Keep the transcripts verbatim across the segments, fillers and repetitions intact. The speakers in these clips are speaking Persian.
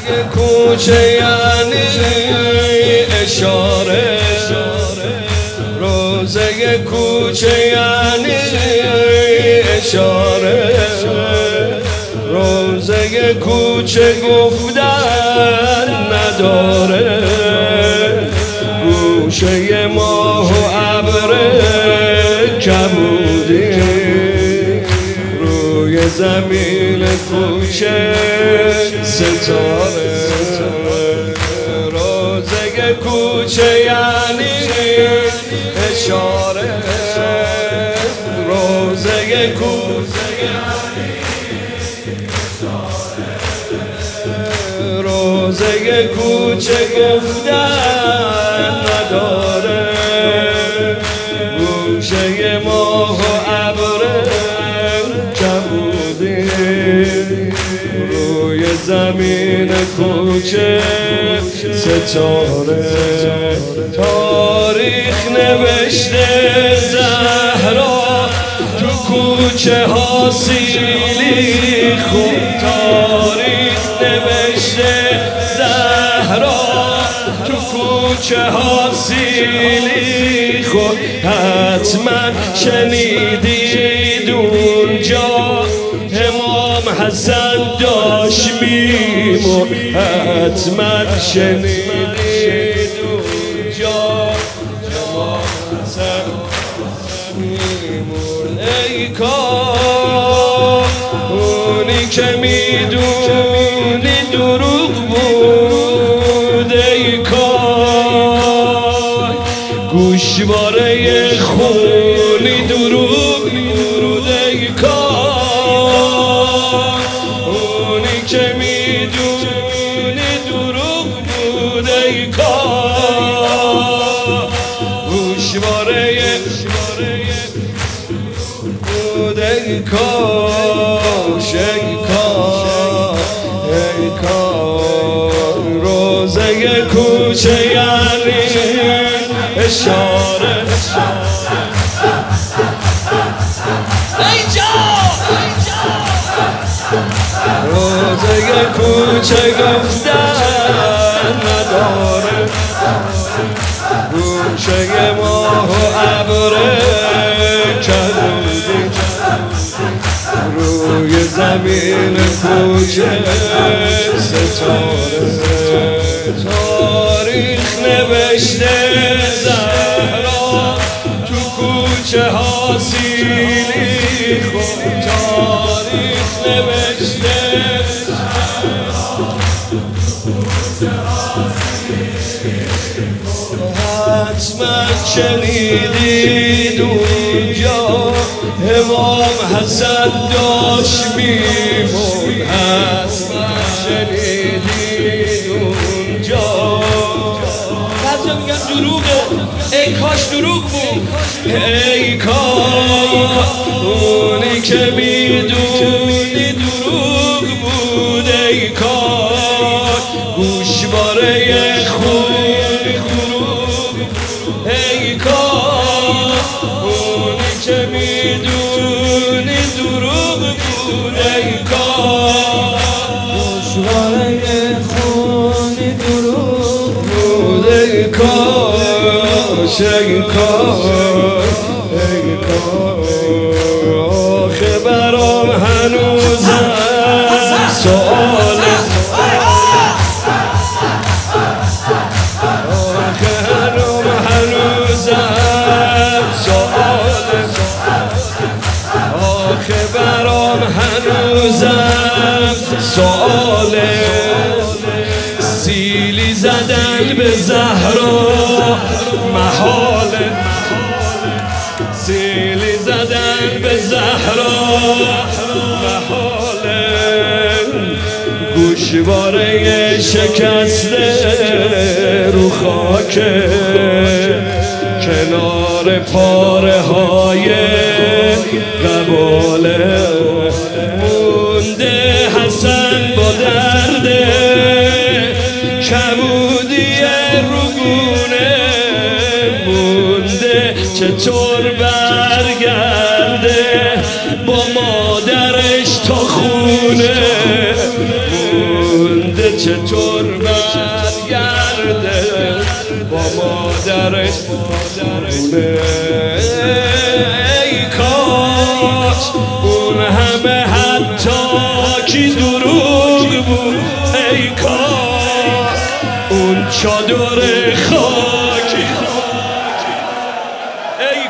کوچه یعنی اشاره، روزه کوچه یعنی اشاره، روزه کوچه گفتن نداره، گوشه ماه و ابر کبودی روی زمین کوچه ستاره، روزه کوچه یعنی اشاره، روزه کوچه یعنی اشاره، روزه کوچه گفتن نداره، گوشه ماه و ابر کبودی روی زمین کوچه ستاره، تاریخ نوشته زهرا تو کوچه ها سیلی خون، تاریخ نوشته زهرا تو کوچه ها سیلی خون، حتما شنیدید اونجا امام حسن داشت میمون، حتما شنیدید اونجا امام حسن میمون، ای کار اونی که میدونی دروغ بود، ای کار گوشواره خونی دروغ بود، ای کار اونی که میدونی دروغ بود، ای کار گوشواره بود، ای کاش، ای کار، ای کار روزه کوچه یعنی اشاره، روزه کوچه گفتن نداره، گوشه ماه و ابر کبودی روی زمین کوچه ستاره، تاریخ نوشته زهرا تو کوچه ها سیلی خون، تاریخ نوشته حتما شنیدید اونجا امام حسن داشت میمون، حتما شنیدید اونجا، بعضی میگن دروغه، ای کاش دروغ بود، ای کاش اونی که میدونی دروغ بود، ای کاش گوشواره خون دروغ، ای کاش اونی که میدونی دروغ بود، ای کاش گوشواره خونی دروغ بود، ای کاش، ای کاش، ای کاش آخه برام هنوزم سؤاله، آخه برام هنوزم سؤاله، سیلی زدن به زهرا محاله، سیلی زدن به زهرا محاله، گوشواره شکسته رو خاکه کنار پاره های قباله، مونده حسن با درد کبودی روگونه، مونده چطور برگرده با مادرش تا خونه، مونده چطور برگرده با مادرش خونه. ای کاش اون همه حتی کی دروغ بود، ای کاش اون چادر خاکی، ای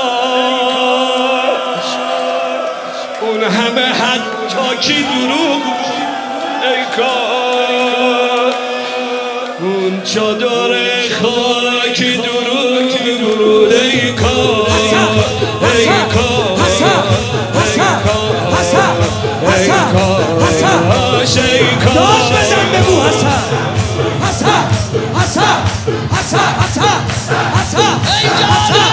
کاش اون همه حتی کی دروغ بود، ای کاش اون چادر خاکی دروغ بود، ای کاش، ای کاش، ای کاش، ای کاش بزن بگو حسن حسن حسن حسن حسن حسن ای جانم.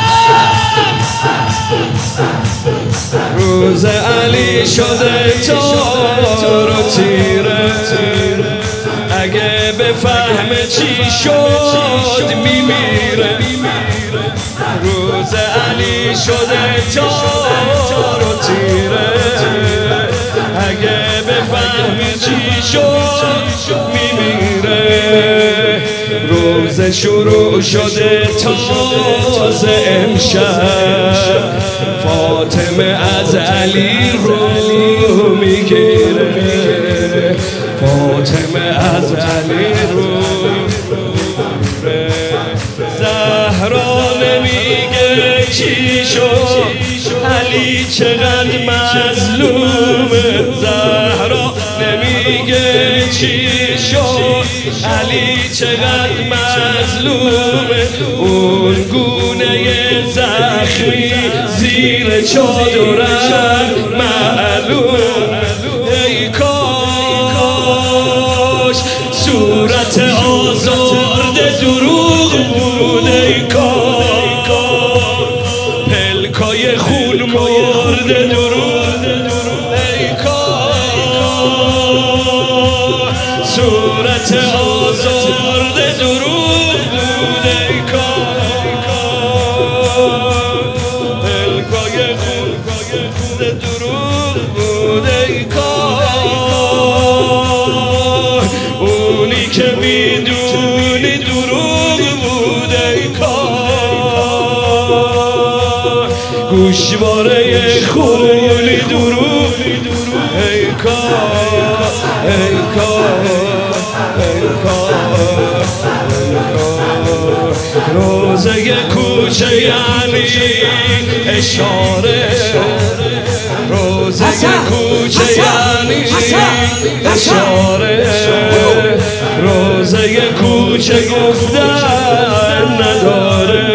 روز علی شده تار و تیره، اگه بفهم چی شد میمیره. روز علی شده تار و تیره، اگه بفهم چی شد میمیره. روز شروع شده تازه امشب، فاطمه از علی رو میگیره، فاطمه از علی رو میگیره. زهرا نمیگه چی شد، علی چقدر مظلومه. زهرا نمیگه چی شد، علی چقدر مظلومه. اون گونه زخمی زیر چادرم معلوم، ای کاش صورت آزرده دروغ بود، ای کاش پلکای خون مرده دروغ، ای کاش صورت آزرده دروغ بود، ای کاش پلکای خون دروغ بود، ای کاش اونی که میدونی دروغ بود، ای کاش گوشواره خونی دروغ، ای کاش، ای کاش، ای کاش. روزه کوچه یعنی اشاره، روزه کوچه یعنی اشاره. روزه کوچه گفتن نداره،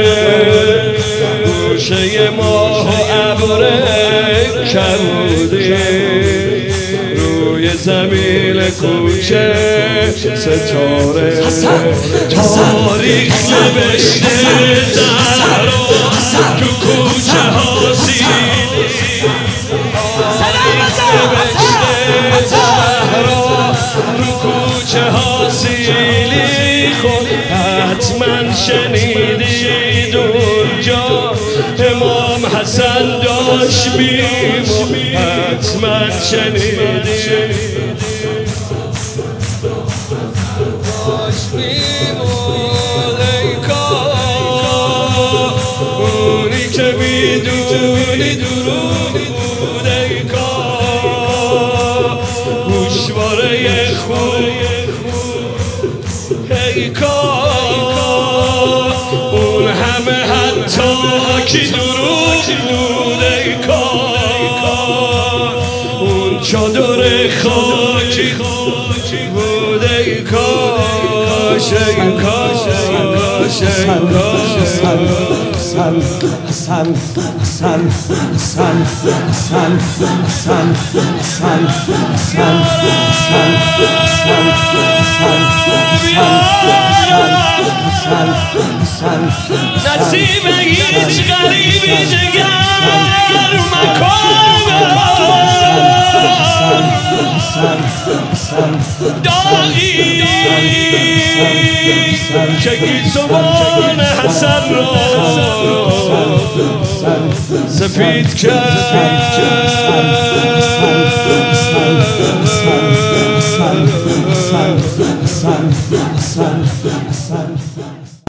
گوشه ماه و ابر کبودی روی زمین کوچه ستاره. تاریخ نوشته زهرا تو کوچه ها سیلی، تاریخ نوشته زهرا تو کوچه ها سیلی. خود حتما شنیدید اونجا امام حسن داشت میمون، حتما شنیدید داشت میمون، ای کاش اونی که میدونی دروغ بود، ای کاش گوشواره خون، ای کاش اون همه حتی کی دروغ بود، ای کاش اون چادر خاکی بود، ای کاش، ای کاش، ای کاش، ای کاش. حسن حسن حسن حسن حسن حسن حسن حسن نصیب هیچ غریبی جگر مکان داغی که گیسوان حسن را سفید کرد. Hasan, Hasan, Hasan, Hasan.